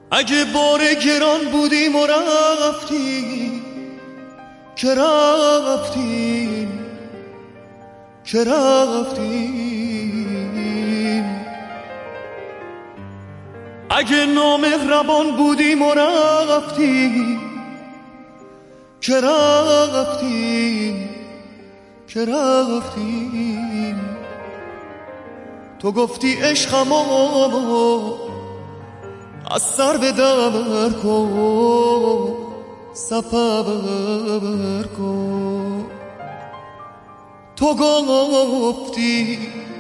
اگه بار گران بودیم و رفتیم که رفتیم که رفتیم، اگه نامهربان بودیم و رفتیم که رفتیم که رفتیم، تو گفتی عشقمو از سر به در کن، سفر کن. تو گفتی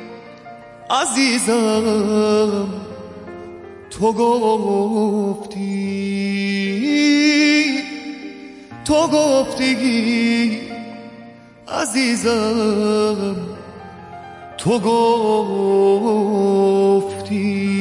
عزیزم، تو گفتی عزیزم، تو گفتی.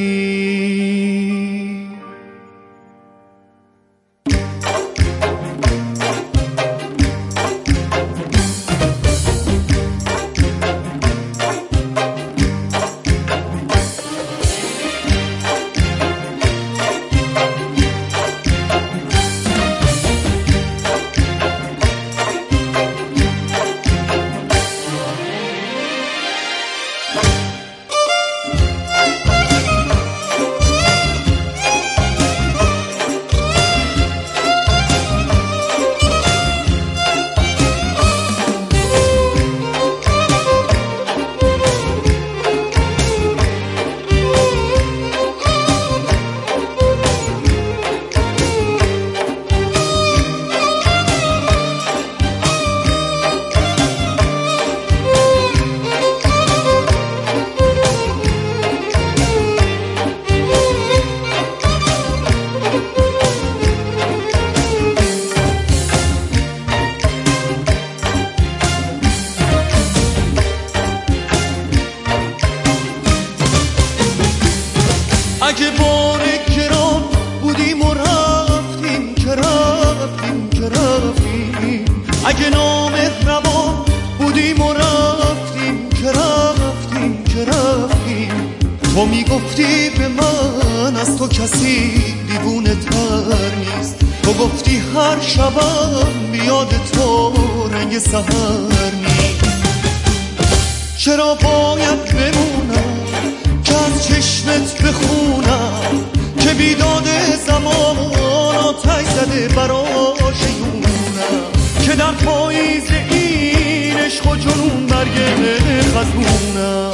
اگه بار گران بودیم و رفتیم که رفتیم که رفتیم، اگه نامهربان بودیم و رفتیم که رفتیم که رفتیم، تو میگفتی به من از تو کسی دیوونه تر نیست، تو گفتی هر شبم بیاد تو رنگ سحر نیست. چرا باید بمونم که از چشمت بخونم که بیداد زمان آتش زده براش یونم، که در پاییز این عشق و جنون برگ خزونم.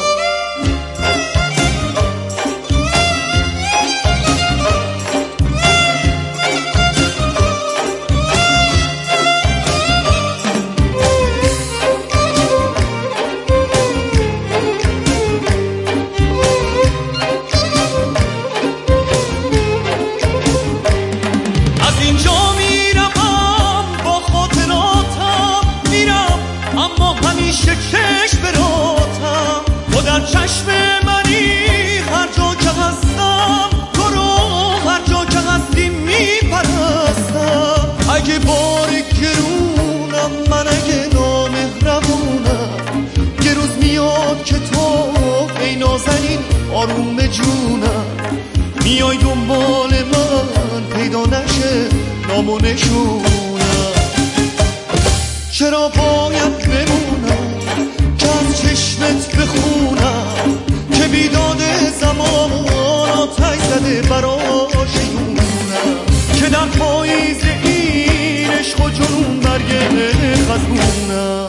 چشم براتم و در چشم منی، هر جا که هستم تو رو هر جا که هستی میپرستم. اگه بار گرونم من، اگه نامهربونم، یه روز میاد که تو ای نازنین آروم جونم، میای دنبال من پیدا نشه نام و نشونم. چرا باید بمونم که از چشمت بخونم که بیداد زمان آتش زده براش یونم، که در پاییز این عشق و جنون برگ خزونم.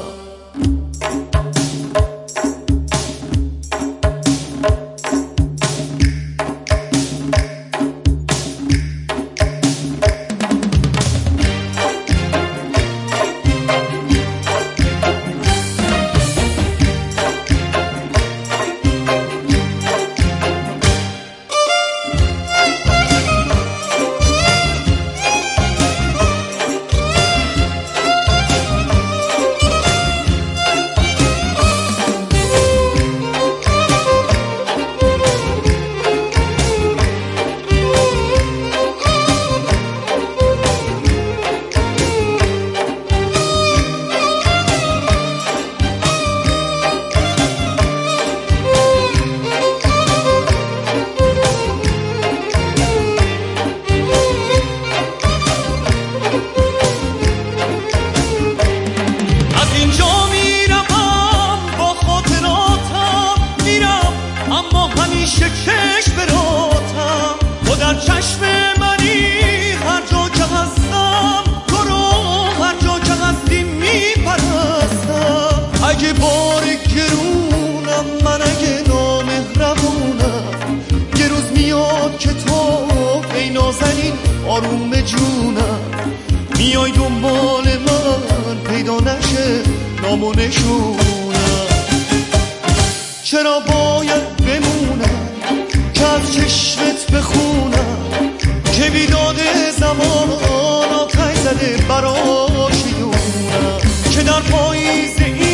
جونم میای دنبال من پیدا نشه نام و نشونم. چرا باید بمونم که از چشمت بخونم که بیداد زمان آتش زده براش یونم که در پاییز